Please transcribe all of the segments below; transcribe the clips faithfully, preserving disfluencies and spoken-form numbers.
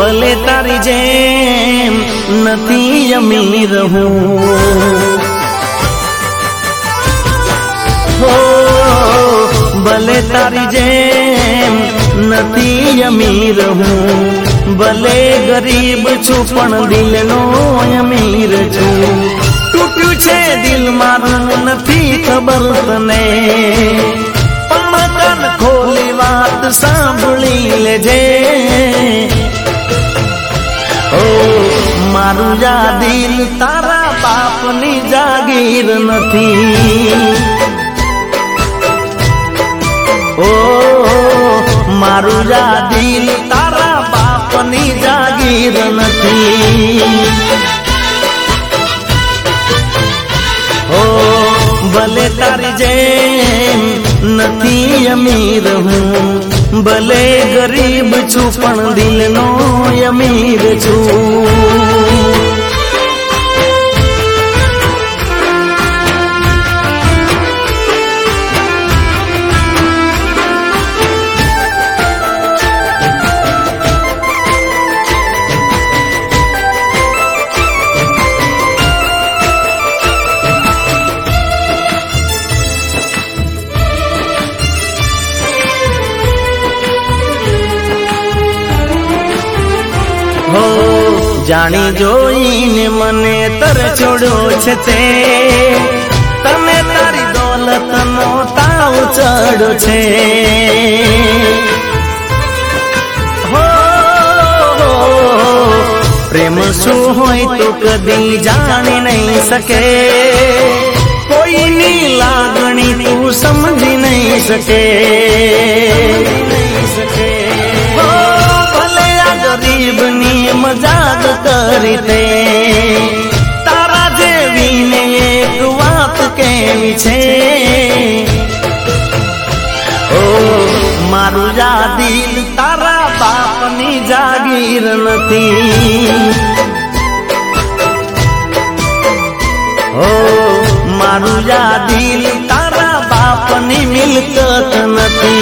भले तारी जेम नथी अमीर हूँ, हो भले तारी जेम नथी अमीर हूँ, भले गरीब छू पण दिल नो अमीर छू। टूट्यू छे दिल मारू नथी खबर तने, पण कान खोली वात सांभળી लेजे। ओ मारू जा दिल तारा बापनी जागीर नथी, ओ मारू जा दिल तारा बापनी जागीर नथी। ओ भले तारी जेम नथी अमीर हूँ, भले गरीब छू पण दिल नो अमीर छू। हो जानी जोईने मने तर छोड़ो छे ते, तने तारी दौलत नो ताव चढ़ो छे। हो प्रेम शू होय तो कदी जानी नहीं सके, कोई नी लागणी तू समझी नहीं सके। गरीब नी मजाक करी ते, तारा जेवी ने एक बात केवी छे। ओ मारू जा दिल तारा बापनी जागीर नथी, ओ मारू जा दिल तारा बापनी मिलकत नथी।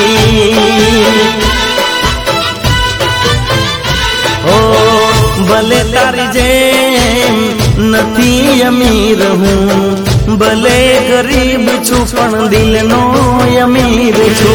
ओ भले तारी जेम नथी अमीर हूँ, भले गरीब छू पण दिल नो अमीर छू।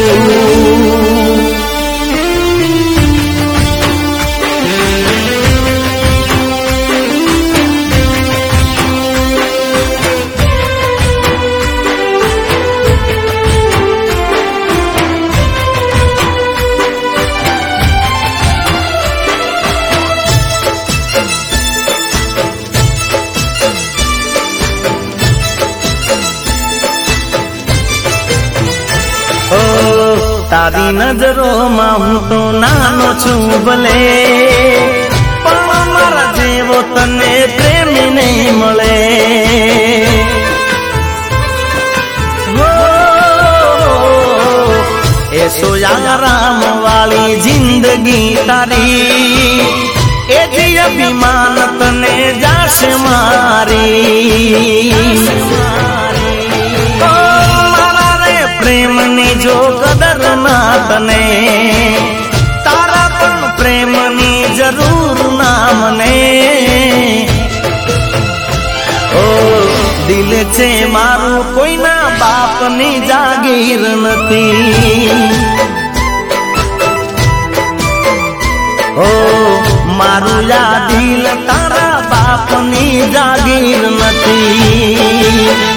तारी नजरों में हूँ तो नानो छू भले, पण मारा जेवो तने प्रेमी नहीं मळे। हो ऐसो आराम वाली जिंदगी तारी, ए जी अभिमान तने जाश मारी। प्रेम नी जो कदर ना तने, तारा पण प्रेम नी जरूर ना मने। ओ दिल छे मारू कोई ना बाप नी जागीर नथी, ओ मारू या दिल तारा बाप नी जागीर नथी।